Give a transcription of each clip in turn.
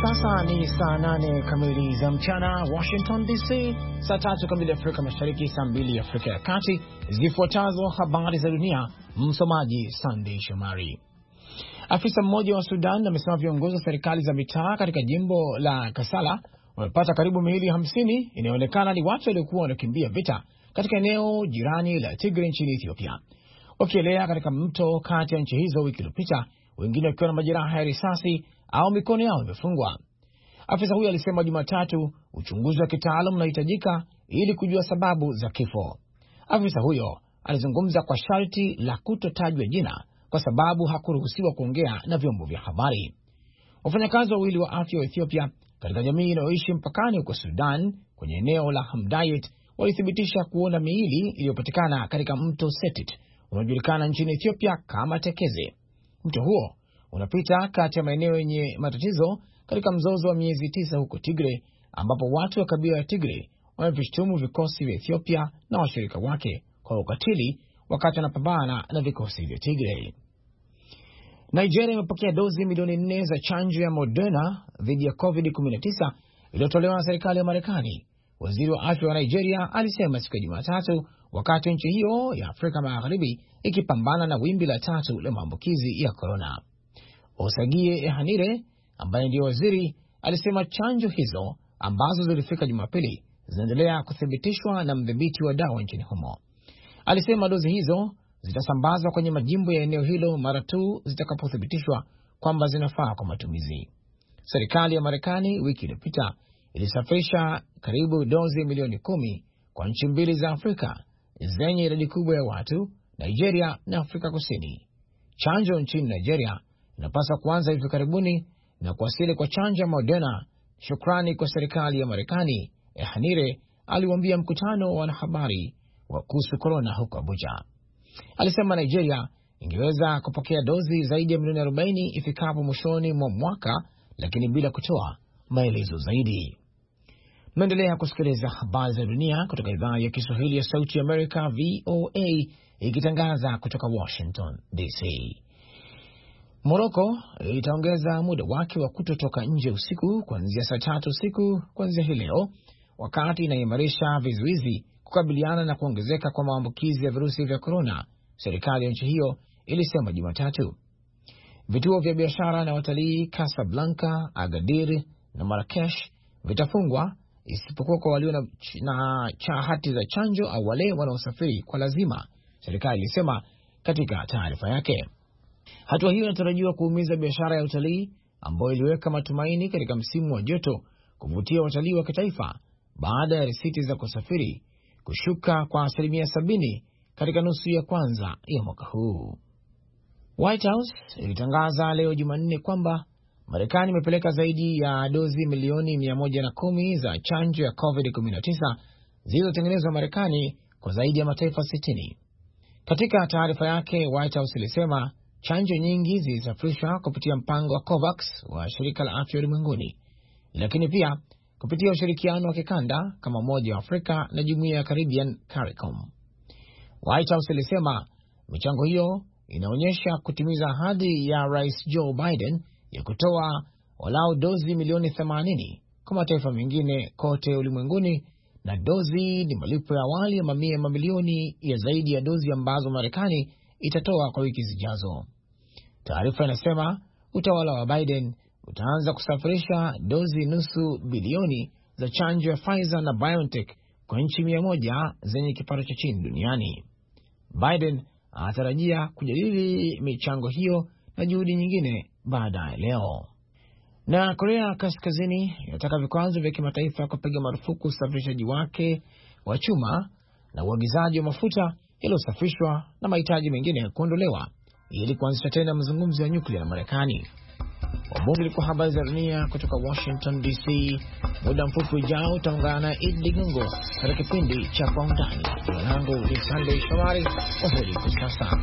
sasa ni saa 8 kamili za mchana Washington DC, saa 3 kamili Afrika Mashariki, saa 2 Afrika ya Kati. Zifuatazo habari za dunia, msomaji Sunday Shomari. Afisa mmoja wa Sudan amesema viongozi wa serikali za mitaa katika jimbo la Kasala wamepata karibu miili 50 inayoonekana ni watu waliokuwa wanakimbia vita katika eneo jirani la Tigray nchini Ethiopia, wakielea katika mto kati ya nchi hizo wiki iliyopita, wengine wakiwa na majeraha ya risasi au mikono yao imefungwa. Afisa huyo alisema Jumatatu uchunguzi wa kitaalamu unahitajika ili kujua sababu za kifo. Afisa huyo alizungumza kwa sharti la kutotajwa jina kwa sababu hakuruhusiwa kuongea na vyombo vya habari. Wafanyakazi wawili wa afya wa Ethiopia katika jamii inayoishi mpakani huko Sudan kwenye eneo la Hamdayet walithibitisha kuona miili iliyopatikana katika mto Setit unaojulikana nchini Ethiopia kama Tekeze. Mto huo unapita kati ya maeneo yenye matatizo katika mzozo wa miezi 9 huko Tigray, ambapo watu wa kabila ya Tigray wamevishtumu vikosi vya Ethiopia na washirika wake kwa ukatili wakati wanapambana na vikosi vya Tigray. Nigeria imepokea dozi milioni 4 za chanjo ya Moderna dhidi ya COVID-19 iliyotolewa na serikali ya Marekani. Waziri wa afya wa Nigeria alisema siku ya Jumatatu, wakati nchi hiyo ya Afrika Magharibi ikipambana na wimbi la 3 la maambukizi ya corona. Osagie Ehanire, ambaye ndiyo waziri, alisema chanjo hizo ambazo zilifika Jumapili zinaendelea kuthibitishwa na mdhibiti wa dawa nchini humo. Alisema dozi hizo zitasambazwa kwenye majimbo ya eneo hilo mara tu zitakapothibitishwa kwamba zinafaa kwa matumizi. Serikali ya Marekani wiki iliyopita ilisafirisha karibu dozi milioni 10 kwa nchi mbili za Afrika zenye idadi kubwa ya watu, Nigeria na Afrika Kusini. Chanjo nchini Nigeria inapaswa kuanza hivi karibuni na kuwasili kwa chanjo ya Moderna shukrani kwa serikali ya Marekani, Ehanire aliwaambia mkutano wa wanahabari wa kuhusu corona huko Abuja. Alisema Nigeria ingeweza kupokea dozi zaidi ya milioni 40 ifikapo mwishoni mwa mwaka, lakini bila kutoa maelezo zaidi. Mnaendelea kusikiliza habari za dunia kutoka idhaa ya Kiswahili ya Sauti ya Amerika, VOA, ikitangaza kutoka Washington DC. Morocco itaongeza muda wake wa kutotoka nje usiku kuanzia saa 3 usiku kuanzia hii leo, wakati inaimarisha vizuizi kukabiliana na kuongezeka kwa maambukizi ya virusi vya corona, serikali ya nchi hiyo ilisema Jumatatu. Vituo vya biashara na watalii Casablanca, Agadir na Marrakesh vitafungwa isipokuwa kwa walio na hati za chanjo au wale wanaosafiri kwa lazima, serikali ilisema katika taarifa yake. Hatua hiyo inatarajiwa kuumiza biashara ya utalii ambayo iliweka matumaini katika msimu wa joto kuvutia watalii wa kitaifa baada ya risiti za kusafiri kushuka kwa 70% katika nusu ya kwanza ya mwaka huu. White House ilitangaza leo Jumanne kwamba Marekani imepeleka zaidi ya dozi milioni 110 za chanjo ya COVID-19 zilizotengenezwa Marekani kwa zaidi ya mataifa 60. Katika taarifa yake, White House ilisema chanjo nyingi zilisafirishwa kupitia mpango wa COVAX wa shirika la afya ulimwenguni, lakini pia kupitia ushirikiano wa kikanda kama Umoja wa Afrika na Jumuiya ya Caribbean CARICOM. White House ilisema michango hiyo inaonyesha kutimiza ahadi ya Rais Joe Biden ya kutoa walau dozi milioni 80 kwa mataifa mengine kote ulimwenguni, na dozi ni malipo ya awali ya mamilioni ya zaidi ya dozi ambazo Marekani itatoa kwa wiki zijazo. Taarifa inasema utawala wa Biden utaanza kusafirisha dozi nusu bilioni za chanjo ya Pfizer na BioNTech kwa nchi 100 zenye kipato cha chini duniani. Biden anatarajia kujadili michango hiyo na juhudi nyingine baadaye leo. Na Korea Kaskazini inataka vikwazo vya kimataifa kupiga marufuku usafirishaji wake wa chuma na uagizaji wa mafuta yaliyosafishwa na mahitaji mengine kuondolewa ili kuanzisha tena mazungumzo ya nyuklia na Marekani. Wabunge walikuwa habari za dunia kutoka Washington DC. Muda mfupi ujao utaungana na Idi Ligongo katika kipindi cha Kwa Undani. Jina langu ni Sunday Shomari. Kwaheri kwa sasa.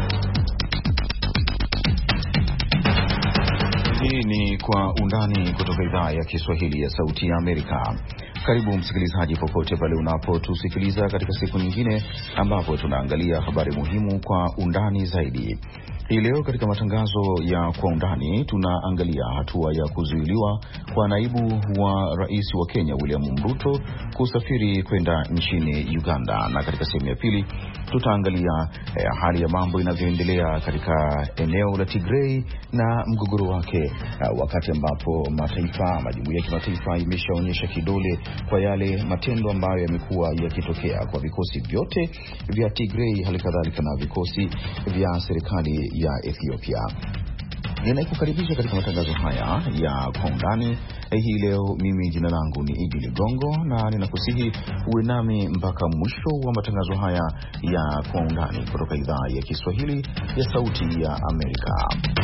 Kwa Undani kutoka kutoka idhaa ya Kiswahili ya Sauti ya Amerika. Karibu msikilizaji popote pale unapotusikiliza katika siku nyingine ambapo tunaangalia habari muhimu kwa undani zaidi. Hii leo katika matangazo ya kwa undani tunaangalia hatua ya kuzuiliwa kwa naibu wa rais wa Kenya William Ruto kusafiri kwenda nchini Uganda, na katika sehemu ya pili tutaangalia hali ya mambo inavyoendelea katika eneo la Tigray na mgogoro wake, wakati ambapo majumuiya ya kimataifa imeshaonyesha kidole kwa yale matendo ambayo yamekuwa yakitokea kwa vikosi vyote vya Tigray, halikadhalika na vikosi vya serikali ya Ethiopia. Ninakukaribisha katika matangazo haya ya kwa undani hii leo. Mimi jina langu ni Idi Ligongo na ninakusihi uwe nami mpaka mwisho wa matangazo haya ya kwa undani kutoka idhaa ya Kiswahili ya Sauti ya Amerika.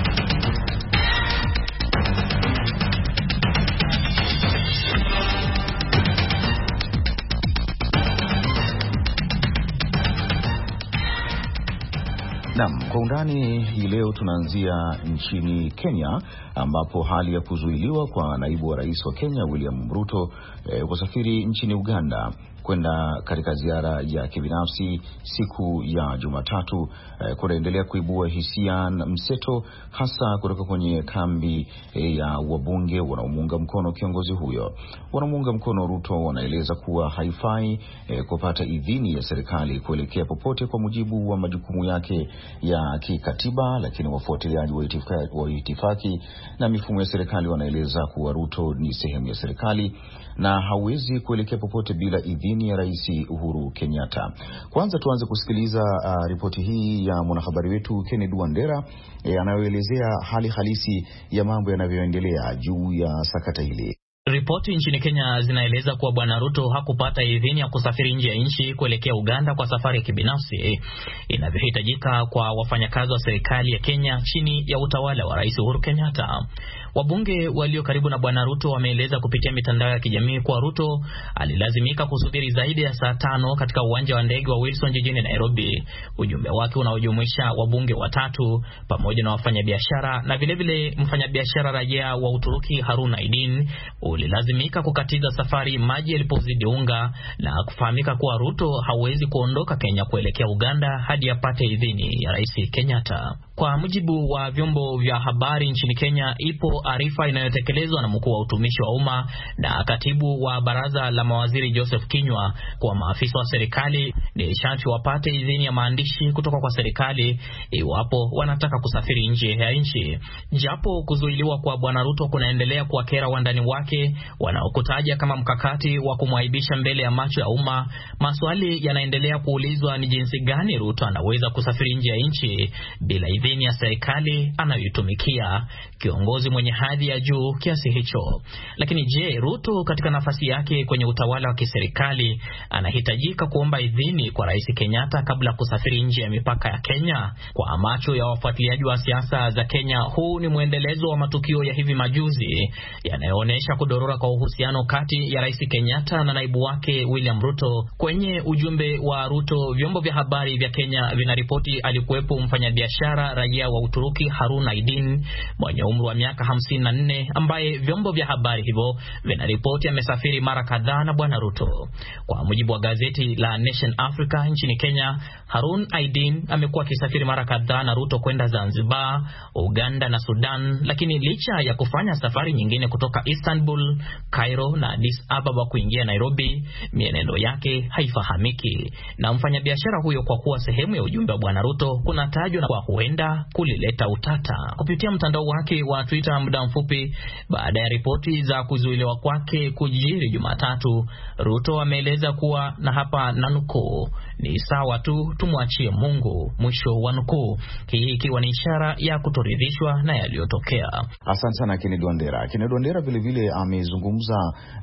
Naam, kwa undani hii leo tunaanzia nchini Kenya, ambapo hali ya kuzuiliwa kwa naibu wa rais wa Kenya William Ruto kusafiri nchini Uganda kwenda katika ziara ya kibinafsi siku ya Jumatatu kunaendelea kuibua hisia mseto, hasa kutoka kwenye kambi ya wabunge wanaomuunga mkono kiongozi huyo. Wanamuunga mkono Ruto wanaeleza kuwa haifai kupata idhini ya serikali kuelekea popote kwa mujibu wa majukumu yake ya kikatiba, lakini wafuatiliaji wa itifaki na mifumo ya serikali wanaeleza kuwa Ruto ni sehemu ya serikali na hawezi kuelekea popote bila idhini ya Rais Uhuru Kenyatta. Kwanza tuanze kusikiliza ripoti hii ya mwanahabari wetu Kennedy Wandera anayoelezea hali halisi ya mambo yanavyoendelea juu ya sakata hili. Ripoti nchini Kenya zinaeleza kuwa Bwana Ruto hakupata idhini ya kusafiri nje ya nchi kuelekea Uganda kwa safari ya kibinafsi inavyohitajika kwa wafanyakazi wa serikali ya Kenya chini ya utawala wa Rais Uhuru Kenyatta. Wabunge walio karibu na Bwana Ruto wameeleza kupitia mitandao ya kijamii kuwa Ruto alilazimika kusubiri zaidi ya saa 5 katika uwanja wa ndege wa Wilson jijini Nairobi. Ujumbe wake unaojumuisha wabunge watatu pamoja na wafanyabiashara na vilevile mfanyabiashara raia wa Uturuki Harun Aidin ulilazimika kukatiza safari maji yalipozidi unga, na kufahamika kuwa Ruto hawezi kuondoka Kenya kuelekea Uganda hadi apate idhini ya Rais Kenyatta. Kwa mujibu wa vyombo vya habari nchini Kenya, ipo arifa inayotekelezwa na mkuu wa utumishi wa umma na katibu wa baraza la mawaziri Joseph Kinyua kwa maafisa wa serikali ni sharti wapate idhini ya maandishi kutoka kwa serikali iwapo wanataka kusafiri nje ya nchi. Japo kuzuiliwa kwa Bwana Ruto kunaendelea kuwakera wandani wake wanaokutaja kama mkakati wa kumwaibisha mbele ya macho ya umma, maswali yanaendelea kuulizwa ni jinsi gani Ruto anaweza kusafiri nje ya nchi bila idhini ya serikali anayoitumikia, kiongozi mwenye hadhi ya juu kiasi hicho. Lakini je, Ruto katika nafasi yake kwenye utawala wa kiserikali anahitajika kuomba idhini kwa Rais Kenyatta kabla kusafiri nje ya mipaka ya Kenya? Kwa macho ya wafuatiliaji wa siasa za Kenya, huu ni mwendelezo wa matukio ya hivi majuzi yanayoonyesha kudorora kwa uhusiano kati ya Rais Kenyatta na naibu wake William Ruto. Kwenye ujumbe wa Ruto, vyombo vya habari vya Kenya vinaripoti alikuwepo mfanyabiashara raia wa Uturuki Harun Aidin mwenye umri wa miaka 54 ambaye vyombo vya habari hivyo vinaripoti amesafiri mara kadhaa na Bwana Ruto. Kwa mujibu wa gazeti la Nation Africa nchini Kenya, Harun Aidin amekuwa akisafiri mara kadhaa na Ruto kwenda Zanzibar, Uganda na Sudan, lakini licha ya kufanya safari nyingine kutoka Istanbul, Cairo na Addis Ababa kuingia Nairobi, mienendo yake haifahamiki. Na mfanyabiashara huyo, kwa kuwa sehemu ya ujumbe wa Bwana Ruto, kuna tajwa na kwa huenda kulileta utata. Kupitia mtandao wake wa Twitter muda mfupi baada ya ripoti za kuzuiliwa kwake kujiri Jumatatu, Ruto ameeleza kuwa, na hapa nanukuu, ni sawa tu, tumwachie Mungu, mwisho wa nukuu, hii ikiwa ni ishara ya kutoridhishwa na yaliyotokea. Asante sana Kennedy Wandera. Kennedy Wandera vile vile amezungumza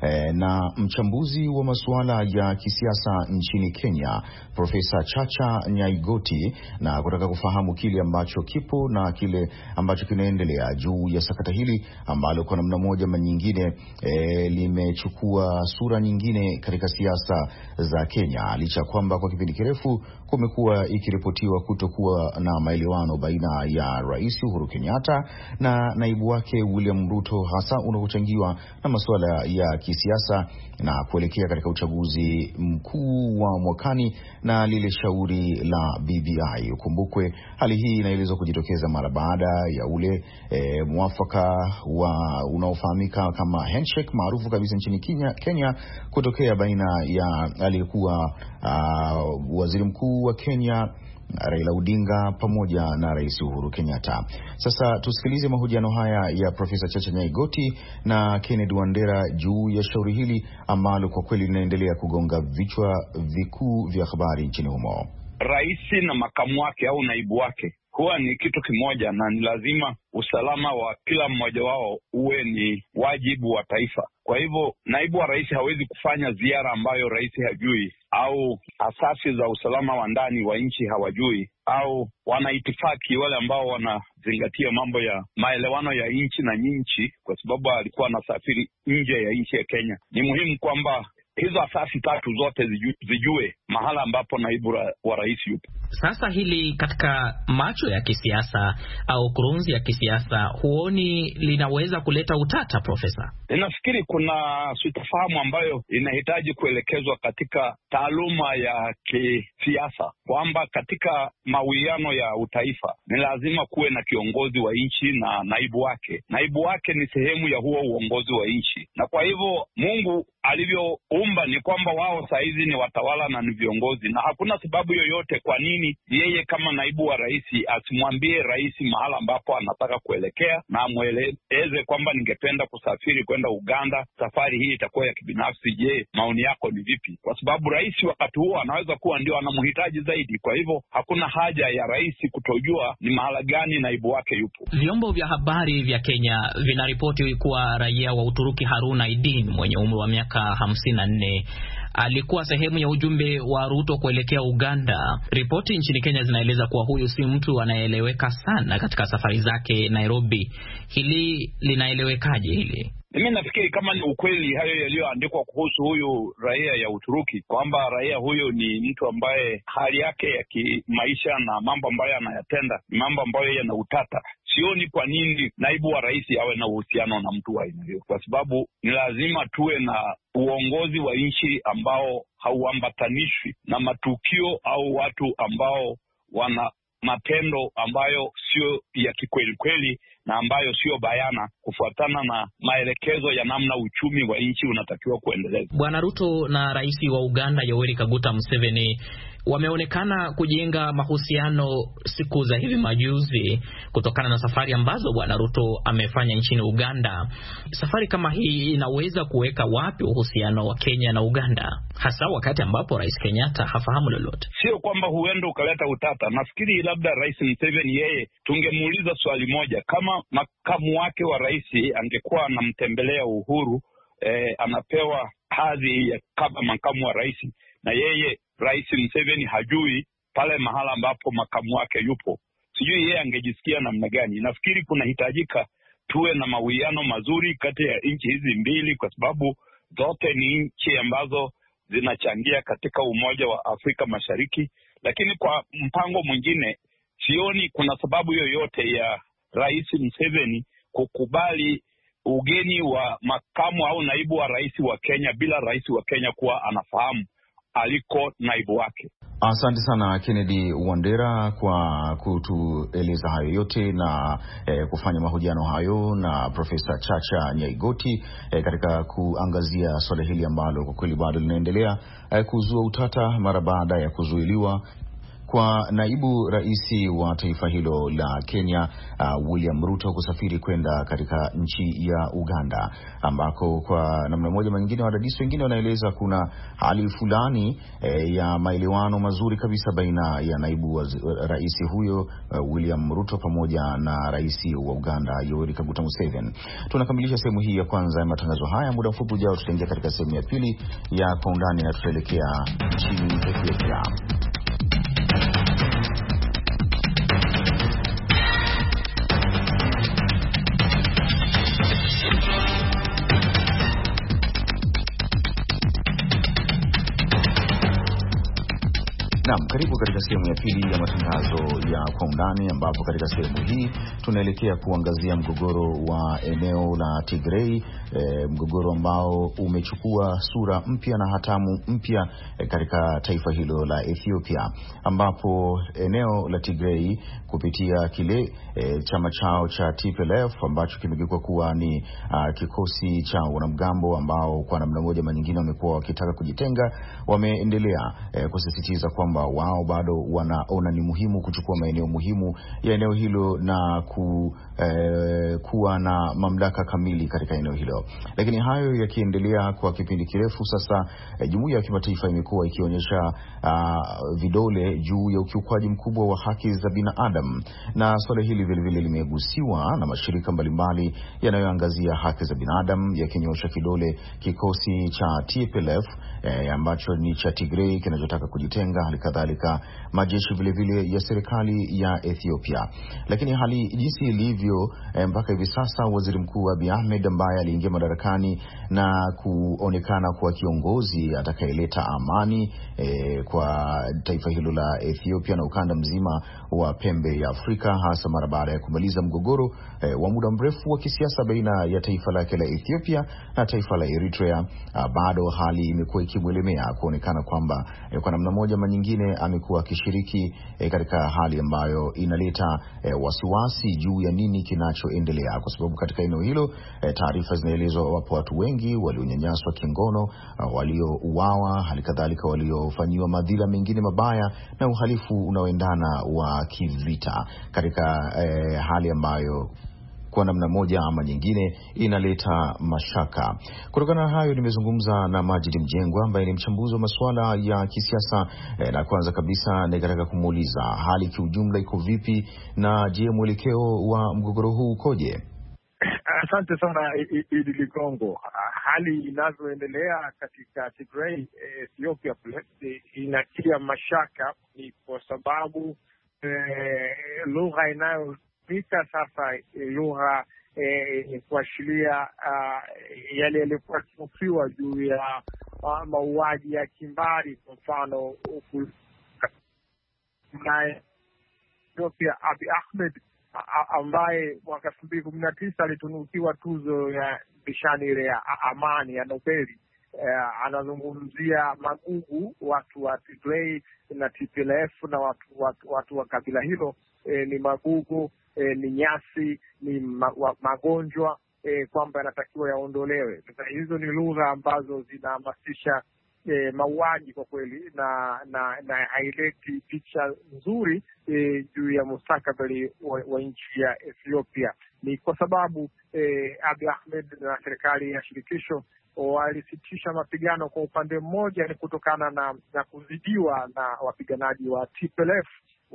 na mchambuzi wa masuala ya kisiasa nchini Kenya, Profesa Chacha Nyaigoti, na kutaka kufahamu kile ambacho kipo na kile ambacho kinaendelea juu ya sakata hili ambalo kwa namna moja ama nyingine limechukua sura nyingine katika siasa za Kenya, licha kwamba kwa kipindi kirefu kumekuwa ikiripotiwa kutokuwa na maelewano baina ya Rais Uhuru Kenyatta na naibu wake William Ruto, hasa unapochangiwa na masuala ya kisiasa na kuelekea katika uchaguzi mkuu wa mwakani na lile shauri la BBI. Ukumbukwe hali hii inaelezwa kujitokeza mara baada ya ule mwafaka unaofahamika kama handshake maarufu kabisa nchini Kenya kutokea baina ya aliyekuwa waziri mkuu wa Kenya Raila Odinga pamoja na Rais Uhuru Kenyatta. Sasa tusikilize mahojiano haya ya Profesa Chacha Nyaigoti na Kennedy Wandera juu ya shauri hili ambalo kwa kweli linaendelea kugonga vichwa vikuu vya habari nchini humo. Rais na makamu wake au naibu wake huwa ni kitu kimoja, na ni lazima usalama wa kila mmoja wao uwe ni wajibu wa taifa. Kwa hivyo naibu wa rais hawezi kufanya ziara ambayo rais hajui, au asasi za usalama wa ndani wa nchi hawajui, au wanaitifaki wale ambao wanazingatia mambo ya maelewano ya nchi na nchi, kwa sababu alikuwa anasafiri nje ya nchi ya Kenya. Ni muhimu kwamba hizo asasi tatu zote zijue mahala ambapo naibu wa rais yupo. Sasa hili katika macho ya kisiasa au kurunzi ya kisiasa, huoni linaweza kuleta utata, Profesa? Ninafikiri kuna sitofahamu ambayo inahitaji kuelekezwa katika taaluma ya kisiasa, kwamba katika mawiano ya utaifa ni lazima kuwe na kiongozi wa nchi na naibu wake. Naibu wake ni sehemu ya huo uongozi wa nchi, na kwa hivyo Mungu alivyoumba ni kwamba wao saizi ni watawala na ni viongozi, na hakuna sababu yoyote kwa nini yeye kama naibu wa rais asimwambie rais mahala ambapo anataka kuelekea na amweleze kwamba ningependa kusafiri kwenda Uganda, safari hii itakuwa ya kibinafsi, je, maoni yako ni vipi? Kwa sababu rais wakati huo anaweza kuwa ndio anamhitaji zaidi. Kwa hivyo hakuna haja ya rais kutojua ni mahala gani naibu wake yupo. Vyombo vya habari vya Kenya vinaripoti kuwa raia wa Uturuki Harun Aidin mwenye umri wa miaka 54 alikuwa sehemu ya ujumbe wa Ruto kuelekea Uganda. Ripoti nchini Kenya zinaeleza kuwa huyu si mtu anayeeleweka sana katika safari zake Nairobi. Hili linaelewekaje hili? Mimi nafikiri kama ni ukweli hayo yaliyoandikwa kuhusu huyu raia ya Uturuki, kwamba raia huyo ni mtu ambaye hali yake ya kimaisha na mambo ambayo anayatenda ni mambo ambayo yana utata, sioni kwa nini naibu wa rais awe na uhusiano na mtu wa aina hiyo, kwa sababu ni lazima tuwe na uongozi wa nchi ambao hauambatanishwi na matukio au watu ambao wana matendo ambayo sio ya kikweli kweli na ambayo sio bayana kufuatana na maelekezo ya namna uchumi wa nchi unatakiwa kuendeleza. Bwana Ruto na rais wa Uganda Yoweri Kaguta Museveni wameonekana kujenga mahusiano siku za hivi majuzi kutokana na safari ambazo Bwana Ruto amefanya nchini Uganda. Safari kama hii inaweza kuweka wapi uhusiano wa Kenya na Uganda, hasa wakati ambapo Rais Kenyatta hafahamu lolote? Sio kwamba huenda ukaleta utata. Nafikiri labda Rais Museveni yeye tungemuuliza swali moja, kama makamu wake wa rais angekuwa anamtembelea Uhuru, anapewa hadhi ya kama makamu wa rais, na yeye Rais Museveni hajui pale mahala ambapo makamu wake yupo, sijui yeye angejisikia namna gani. Nafikiri kunahitajika tuwe na mawiano mazuri kati ya nchi hizi mbili, kwa sababu zote ni nchi ambazo zinachangia katika umoja wa Afrika Mashariki. Lakini kwa mpango mwingine, sioni kuna sababu yoyote ya Rais Museveni kukubali ugeni wa makamu au naibu wa rais wa Kenya bila rais wa Kenya kuwa anafahamu aliko naibu wake. Asante sana Kennedy Wandera kwa kutueleza hayo yote na kufanya mahojiano hayo na Profesa Chacha Nyaigoti katika kuangazia swala hili ambalo kwa kweli bado linaendelea kuzua utata mara baada ya kuzuiliwa kwa naibu rais wa taifa hilo la Kenya William Ruto kusafiri kwenda katika nchi ya Uganda, ambako kwa namna moja nyingine wadadisi wengine wanaeleza kuna hali fulani ya maelewano mazuri kabisa baina ya naibu rais huyo William Ruto pamoja na rais wa Uganda Yoweri Kaguta Museveni. Tunakamilisha sehemu hii ya kwanza ya matangazo haya. Muda mfupi ujao tutaingia katika sehemu ya pili ya kwa undani na tutaelekea nchini Ethiopia. Naam, karibu katika sehemu ya pili ya matangazo ya Kwa Undani, ambapo katika sehemu hii tunaelekea kuangazia mgogoro wa eneo la Tigray, mgogoro ambao umechukua sura mpya na hatamu mpya katika taifa hilo la Ethiopia, ambapo eneo la Tigray kupitia kile chama chao cha TPLF ambacho kimegeuka kuwa ni kikosi cha wanamgambo ambao kwa namna moja ama nyingine wamekuwa wakitaka kujitenga, wameendelea kusisitiza kwamba wao bado wanaona ni muhimu kuchukua maeneo muhimu ya eneo hilo na kuwa na mamlaka kamili katika eneo hilo. Lakini hayo yakiendelea kwa kipindi kirefu sasa, jumuiya ya kimataifa imekuwa ikionyesha vidole juu ya ukiukwaji mkubwa wa haki za binadamu, na swala hili vile vile limegusiwa na mashirika mbalimbali yanayoangazia haki za binadamu, yakinyosha kidole kikosi cha TPLF ambacho ni cha Tigray kinachotaka kujitenga, halikadhalika majeshi vile vile ya serikali ya Ethiopia. Lakini hali jinsi ilivyo mpaka hivi sasa, Waziri Mkuu Abiy Ahmed ambaye aliingia madarakani na kuonekana kuwa kiongozi atakayeleta amani kwa taifa hilo la Ethiopia na ukanda mzima wa pembe ya Afrika, hasa mara baada ya kumaliza mgogoro wa muda mrefu wa kisiasa baina ya taifa lake la Ethiopia na taifa la Eritrea, bado hali imekuwa ikimwelemea kuonekana kwamba kwa namna moja ama nyingine amekuwa akishiriki katika hali ambayo inaleta wasiwasi juu ya nini kinachoendelea, kwa sababu katika eneo hilo taarifa zinaelezwa wapo watu wengi walionyanyaswa kingono, waliouawa, halikadhalika waliofanyiwa madhila mengine mabaya na uhalifu unaoendana wa kivita, katika hali ambayo kwa namna moja ama nyingine inaleta mashaka. Kutokana na hayo, nimezungumza na Majid Mjengwa ambaye ni mchambuzi wa masuala ya kisiasa, na kwanza kabisa nikataka kumuuliza hali kiujumla iko vipi, na je, mwelekeo wa mgogoro huu ukoje? Asante sana Idi Ligongo. Hali inavyoendelea katika Tigray, Ethiopia, inatia mashaka, ni kwa sababu lugha inayotumika sasa lugha kuashiria yale yalikuwa kifufiwa juu ya mauaji ya kimbari. Kwa mfano, naye Ethiopia Abiy Ahmed ambaye mwaka 2019 alitunukiwa tuzo ya nishani ile ya amani ya Nobeli, anazungumzia magugu, watu wa Tigray na TPLF na watu wa kabila hilo ni magugu, ni nyasi, ni magonjwa, kwamba yanatakiwa yaondolewe. Sasa hizo ni lugha ambazo zinahamasisha mauaji kwa kweli, na haileti picha nzuri juu ya mustakabali wa nchi ya Ethiopia. Ni kwa sababu Abiy Ahmed na serikali ya shirikisho walisitisha mapigano kwa upande mmoja, ni kutokana na kuzidiwa na wapiganaji wa TPLF.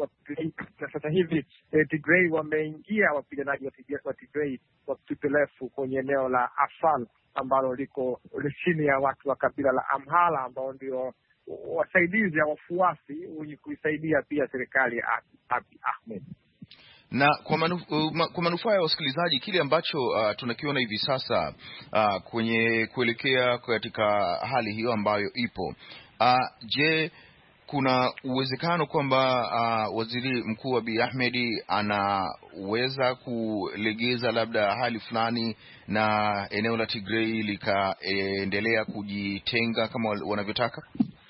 Sasa hivi Tigray wameingia wapiganaji wa Tigray wa TPLF kwenye eneo la Afar ambalo liko chini ya watu wa kabila la Amhara, ambao ndio wasaidizi au wafuasi wenye kuisaidia pia serikali ya Abiy Ahmed. Na kwa manufaa ya wasikilizaji, kile ambacho tunakiona hivi sasa kwenye kuelekea katika hali hiyo ambayo ipo, je, kuna uwezekano kwamba Waziri Mkuu Abiy Ahmed anaweza kulegeza labda hali fulani na eneo la Tigray likaendelea kujitenga kama wanavyotaka?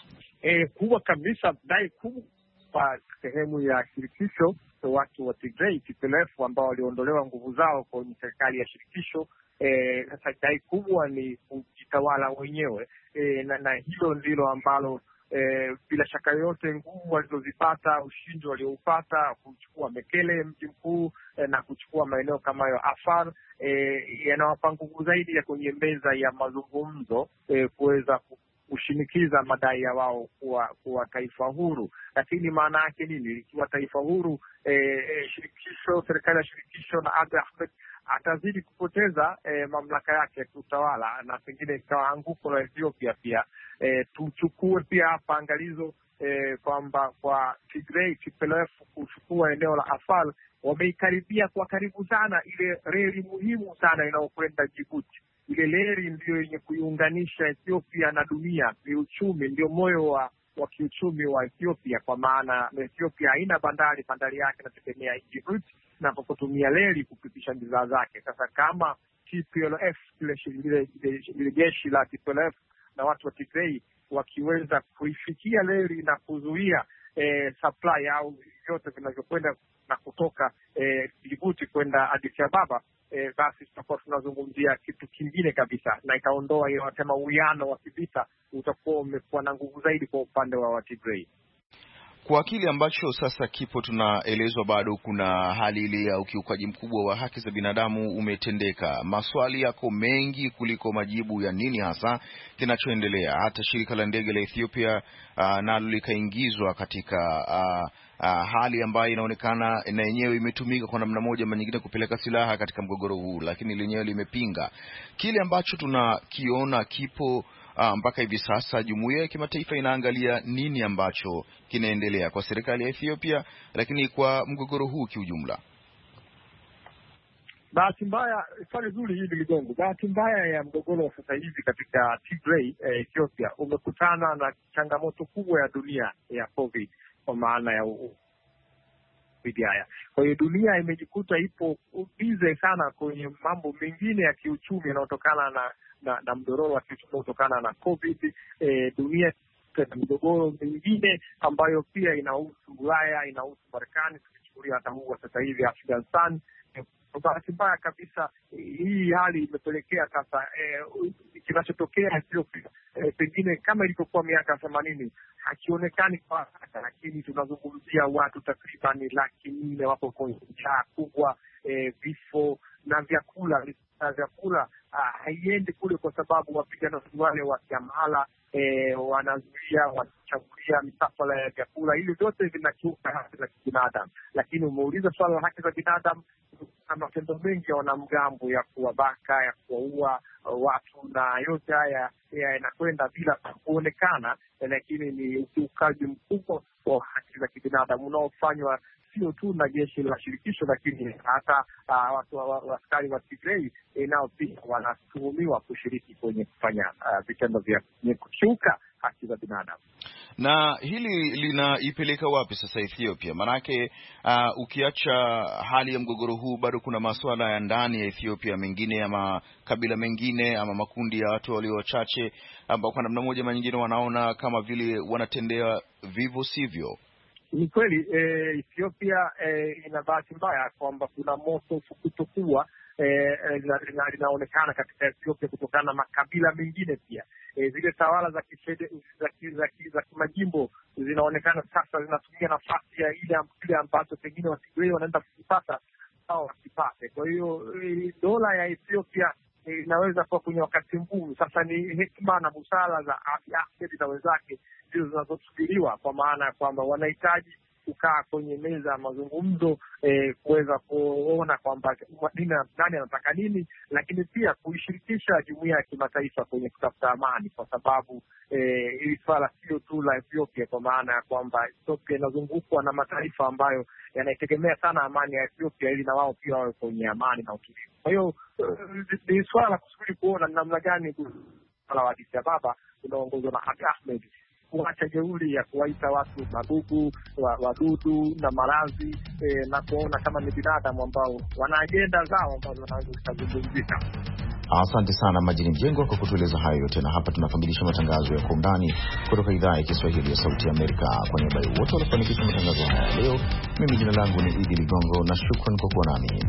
Kubwa kabisa, dai kubwa kwa sehemu ya shirikisho, watu wa Tigray TPLF ambao waliondolewa nguvu zao kwenye serikali ya shirikisho. Sasa dai kubwa ni kujitawala wenyewe, na hilo ndilo ambalo bila shaka yote nguvu walizozipata, ushindi walioupata kuchukua Mekele, mji mkuu, na kuchukua maeneo kama hayo Afar, yanawapa nguvu zaidi ya kwenye meza ya mazungumzo kuweza kushinikiza madai ya wao kuwa taifa huru. Lakini maana yake nini? Ikiwa taifa huru, shirikisho, serikali ya shirikisho na Abiy Ahmed atazidi kupoteza mamlaka yake ya kiutawala, na pengine ikawa anguko la Ethiopia pia. Tuchukue pia hapa angalizo kwamba kwa Tigray TPLF kuchukua eneo la Afar, wameikaribia kwa karibu sana ile reli muhimu sana inayokwenda Djibouti. Ile reli ndio yenye kuiunganisha Ethiopia na dunia, ni uchumi, ndio moyo wa kiuchumi wa Ethiopia, kwa maana Ethiopia haina bandari yake inategemea Djibouti na kwa kutumia reli kupitisha bidhaa zake. Sasa kama TPLF, ile jeshi la TPLF na watu wa Tigray wakiweza kuifikia reli na kuzuia supply au vyote vinavyokwenda na kutoka Djibouti kwenda Addis Ababa, basi tutakuwa tunazungumzia kitu kingine kabisa, na itaondoa ile wanasema uwiano wa kivita utakuwa umekuwa na nguvu zaidi kwa upande wa Tigray. Kwa kile ambacho sasa kipo, tunaelezwa bado kuna hali ile ya ukiukaji mkubwa wa haki za binadamu umetendeka. Maswali yako mengi kuliko majibu ya nini hasa kinachoendelea. Hata shirika la ndege la Ethiopia nalo likaingizwa katika hali ambayo inaonekana na yenyewe imetumika kwa namna moja ama nyingine kupeleka silaha katika mgogoro huu, lakini lenyewe limepinga. Kile ambacho tunakiona kipo mpaka hivi sasa, jumuiya ya kimataifa inaangalia nini ambacho kinaendelea kwa serikali ya Ethiopia, lakini kwa mgogoro huu kiujumla. Bahati mbaya, swali zuri hili Ligongo. Bahati mbaya ya mgogoro wa sasa hivi katika Tigray, Ethiopia, umekutana na changamoto kubwa ya dunia ya COVID, kwa maana ya haya. Kwa hiyo dunia imejikuta ipo bize sana kwenye mambo mengine ya kiuchumi yanayotokana na mdororo wa kiuchumi kutokana na COVID. Dunia na migogoro mingine ambayo pia inahusu Ulaya, inahusu Marekani, tukichukulia hata huu sasa hivi Afghanistan. Bahati mbaya kabisa, hii hali imepelekea sasa kinachotokea Ethiopia pengine kama ilivyokuwa miaka 80 hakionekani kwa haraka, lakini tunazungumzia watu takriban 400,000 wapo kwenye njaa kubwa, vifo na vyakula haiendi kule kwa sababu wapiganaji wale wa Kiamhala wanazuia, wanachagulia misafara ya vyakula. Hili vyote vinakiuka haki za kibinadamu. Lakini umeuliza swala la haki za binadamu, na matendo mengi ya wanamgambo ya kuwabaka, ya kuwaua watu, na yote haya yanakwenda bila kuonekana, lakini ni ukiukaji mkubwa wa haki za kibinadamu unaofanywa sio tu na jeshi la shirikisho, lakini hata askari wa Tigray nao pia wanatuhumiwa kushiriki kwenye kufanya vitendo vya kukiuka haki za binadamu. Na hili linaipeleka wapi sasa Ethiopia? Manake ukiacha hali ya mgogoro huu, bado kuna masuala ya ndani ya Ethiopia mengine ama kabila mengine ama makundi ya watu walio wachache ambao kwa namna moja ama nyingine wanaona kama vile wanatendea vivyo sivyo. Ni kweli Ethiopia ina bahati mbaya kwamba kuna moto kutokuwa linaonekana katika Ethiopia kutokana na makabila mengine pia. Zile tawala za kimajimbo zinaonekana sasa zinatumia nafasi ya ile ambacho pengine Watigray wanaenda kupata au wasipate. Kwa hiyo dola ya Ethiopia inaweza kuwa kwenye wakati mgumu. Sasa ni hekima na busara za Abiy Ahmed na wenzake ndizo zinazosubiriwa, kwa maana ya kwamba wanahitaji kukaa kwenye meza ya mazungumzo, kuweza kuona kwamba nani anataka nini, lakini pia kuishirikisha jumuiya ya kimataifa kwenye kutafuta amani, kwa sababu hili swala sio tu la Ethiopia, kwa maana ya kwamba Ethiopia inazungukwa na mataifa ambayo yanaitegemea sana amani ya Ethiopia ili na wao pia wawe kwenye amani na utulivu. Kwa hiyo ni swala la kusubiri kuona namna gani swala wa Addis Ababa unaongozwa na Abiy Ahmed kuacha jeuri ya kuwaita watu mabubu, wadudu na maradhi, na kuona kama ni binadamu ambao wana ajenda zao ambazo wanaweza kuzungumzika. Asante sana Majini Mjengwa kwa kutueleza hayo yote, na hapa tunakamilisha matangazo ya Kwa Undani kutoka idhaa ya Kiswahili ya Sauti ya Amerika. Kwa niaba ya wote waliofanikisha matangazo haya leo, mimi jina langu ni Idi Ligongo na shukrani kwa kuwa nami.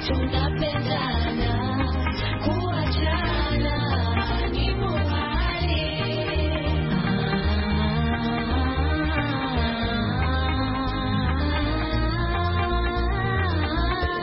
中